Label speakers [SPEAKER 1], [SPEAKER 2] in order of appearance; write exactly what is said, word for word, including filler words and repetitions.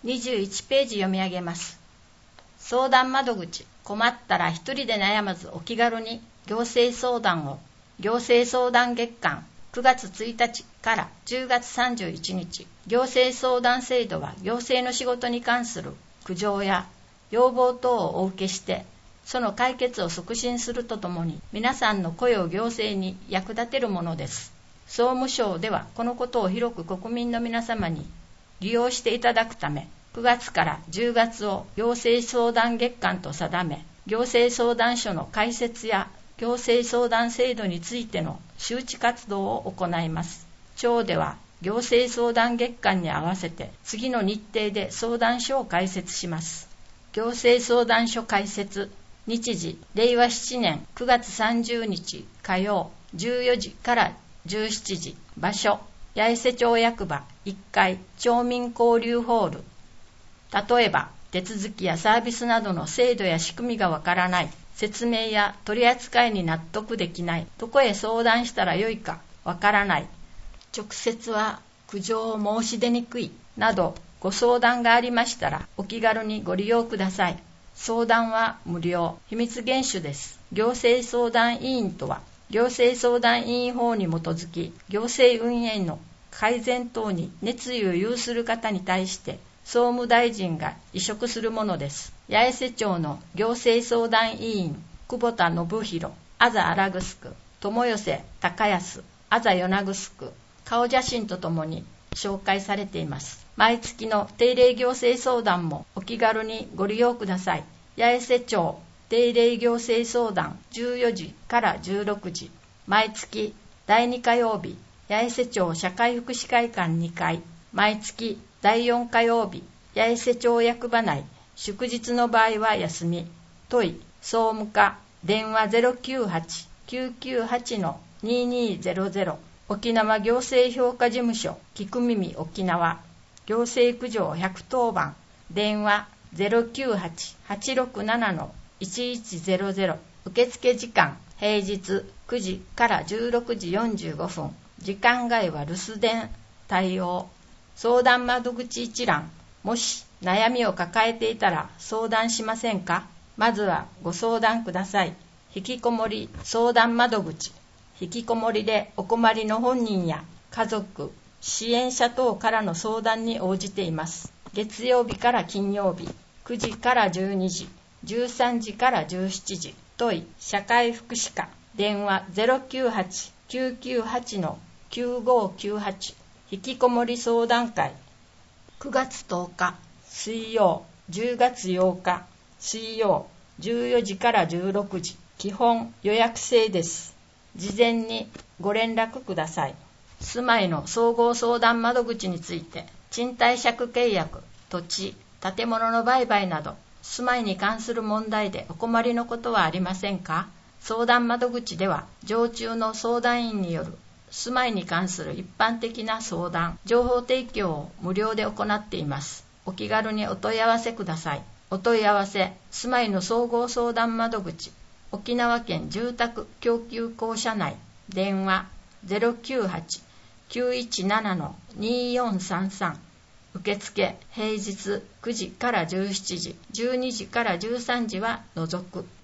[SPEAKER 1] にじゅういちページ読み上げます。相談窓口、困ったら一人で悩まずお気軽に行政相談を。行政相談月間くがつついたちからじゅうがつさんじゅういちにち。行政相談制度は行政の仕事に関する苦情や要望等をお受けして、その解決を促進するとともに皆さんの声を行政に役立てるものです。総務省ではこのことを広く国民の皆様に利用していただくため、くがつからじゅうがつを行政相談月間と定め、行政相談所の開設や行政相談制度についての周知活動を行います。庁では行政相談月間に合わせて次の日程で相談所を開設します。行政相談所開設日時、れいわしちねんくがつさんじゅうにち火曜じゅうよじからじゅうしちじ。場所、八重瀬町役場いっかい町民交流ホール。例えば、手続きやサービスなどの制度や仕組みがわからない、説明や取り扱いに納得できない、どこへ相談したらよいかわからない、直接は苦情を申し出にくいなどご相談がありましたらお気軽にご利用ください。相談は無料、秘密厳守です。行政相談委員とは、行政相談委員法に基づき、行政運営の改善等に熱意を有する方に対して総務大臣が委嘱するものです。八重瀬町の行政相談委員、久保田信弘、あざ荒城区、友寄高安、あざ与那城区、顔写真とともに紹介されています。毎月の定例行政相談もお気軽にご利用ください。八重瀬町定例行政相談じゅうよじからじゅうろくじ。毎月だいに火曜日、八重瀬町社会福祉会館にかい。毎月だいよん火曜日、八重瀬町役場内、祝日の場合は休み。問い、総務課、電話 ゼロきゅうはち きゅうきゅうはち にーにーゼロゼロ。沖縄行政評価事務所、聞く耳沖縄。行政苦情ひゃくとおばん、電話 ゼロきゅうはち はちろくなな いちいちゼロゼロ。受付時間、平日くじからじゅうろくじよんじゅうごふん。時間外は留守電対応。相談窓口一覧。もし悩みを抱えていたら相談しませんか？まずはご相談ください。引きこもり相談窓口。引きこもりでお困りの本人や家族、支援者等からの相談に応じています。月曜日から金曜日、くじからじゅうにじ、じゅうさんじからじゅうしちじ。問い、社会福祉課。電話 ゼロきゅうはち きゅうきゅうはち きゅうごきゅうはち。引きこもり相談会。くがつとおか水曜、じゅうがつようか水曜、じゅうよじからじゅうろくじ。基本予約制です。事前にご連絡ください。住まいの総合相談窓口について、賃貸借契約、土地、建物の売買など、住まいに関する問題でお困りのことはありませんか？相談窓口では、常駐の相談員による住まいに関する一般的な相談、情報提供を無料で行っています。お気軽にお問い合わせください。お問い合わせ、住まいの総合相談窓口、沖縄県住宅供給公社内、電話 ゼロきゅうはち きゅういちなな にーよんさんさん。受付、平日くじからじゅうしちじ、じゅうにじからじゅうさんじは除く。